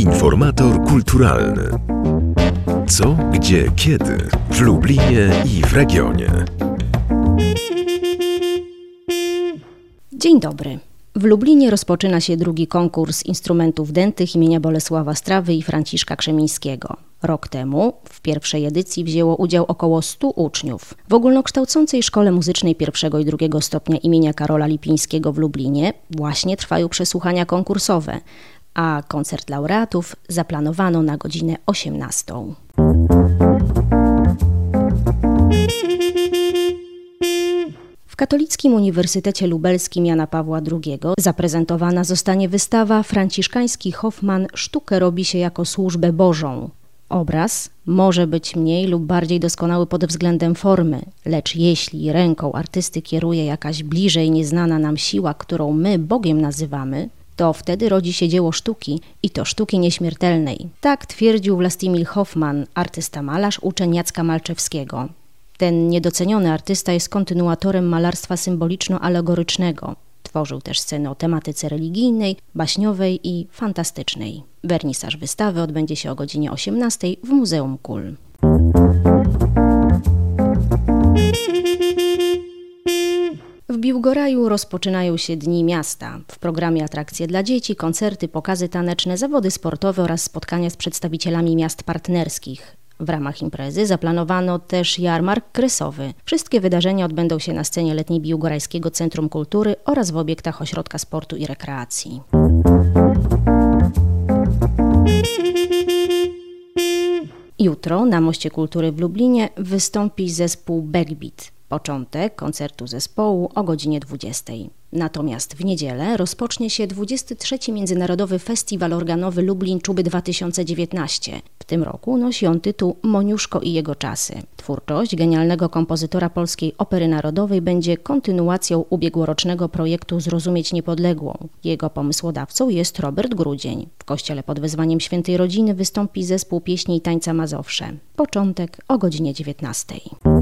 Informator kulturalny. Co, gdzie, kiedy w Lublinie i w regionie. Dzień dobry. W Lublinie rozpoczyna się drugi konkurs instrumentów dętych imienia Bolesława Strawy i Franciszka Krzemińskiego. Rok temu w pierwszej edycji wzięło udział około 100 uczniów. W ogólnokształcącej Szkole Muzycznej I i II stopnia imienia Karola Lipińskiego w Lublinie właśnie trwają przesłuchania konkursowe, a koncert laureatów zaplanowano na godzinę 18. W Katolickim Uniwersytecie Lubelskim Jana Pawła II zaprezentowana zostanie wystawa Franciszkański Hoffman „Sztukę robi się jako służbę Bożą”. Obraz może być mniej lub bardziej doskonały pod względem formy, lecz jeśli ręką artysty kieruje jakaś bliżej nieznana nam siła, którą my Bogiem nazywamy, to wtedy rodzi się dzieło sztuki i to sztuki nieśmiertelnej. Tak twierdził Vlastimil Hoffman, artysta-malarz, uczeń Jacka Malczewskiego. Ten niedoceniony artysta jest kontynuatorem malarstwa symboliczno-alegorycznego. Tworzył też sceny o tematyce religijnej, baśniowej i fantastycznej. Wernisaż wystawy odbędzie się o godzinie 18 w Muzeum Kul. W Biłgoraju rozpoczynają się Dni Miasta. W programie atrakcje dla dzieci, koncerty, pokazy taneczne, zawody sportowe oraz spotkania z przedstawicielami miast partnerskich. W ramach imprezy zaplanowano też jarmark kresowy. Wszystkie wydarzenia odbędą się na scenie letniej Biłgorajskiego Centrum Kultury oraz w obiektach Ośrodka Sportu i Rekreacji. Jutro na Moście Kultury w Lublinie wystąpi zespół Backbeat. Początek koncertu zespołu o godzinie 20. Natomiast w niedzielę rozpocznie się 23. Międzynarodowy Festiwal Organowy Lublin Czuby 2019. W tym roku nosi on tytuł Moniuszko i jego czasy. Twórczość genialnego kompozytora Polskiej Opery Narodowej będzie kontynuacją ubiegłorocznego projektu Zrozumieć Niepodległą. Jego pomysłodawcą jest Robert Grudzień. W kościele pod wezwaniem Świętej Rodziny wystąpi zespół pieśni i tańca Mazowsze. Początek o godzinie 19.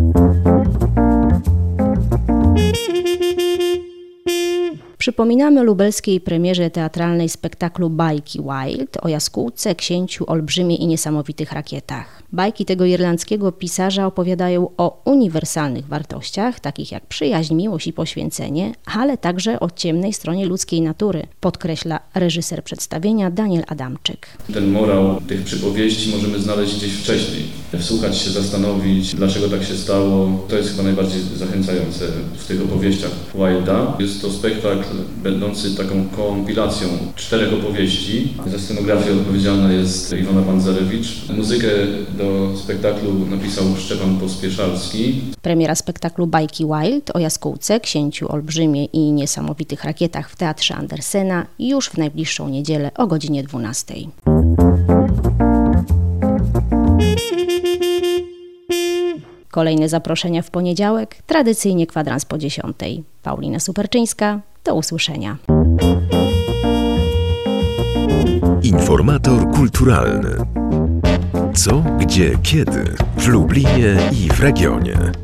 Przypominamy lubelskiej premierze teatralnej spektaklu Bajki Wild o jaskółce, księciu, olbrzymie i niesamowitych rakietach. Bajki tego irlandzkiego pisarza opowiadają o uniwersalnych wartościach, takich jak przyjaźń, miłość i poświęcenie, ale także o ciemnej stronie ludzkiej natury, podkreśla reżyser przedstawienia Daniel Adamczyk. Ten morał tych przypowieści możemy znaleźć gdzieś wcześniej. Wsłuchać się, zastanowić, dlaczego tak się stało. To jest chyba najbardziej zachęcające w tych opowieściach Wilda. Jest to spektakl będący taką kompilacją 4 opowieści. Za scenografię odpowiedzialna jest Iwona Pandzarewicz. Muzykę do spektaklu napisał Szczepan Pospieszalski. Premiera spektaklu Bajki Wild o jaskółce, księciu, olbrzymie i niesamowitych rakietach w Teatrze Andersena już w najbliższą niedzielę o godzinie 12. Kolejne zaproszenia w poniedziałek, tradycyjnie kwadrans po 10. Paulina Superczyńska, do usłyszenia. Informator kulturalny. Co, gdzie, kiedy w Lublinie i w regionie.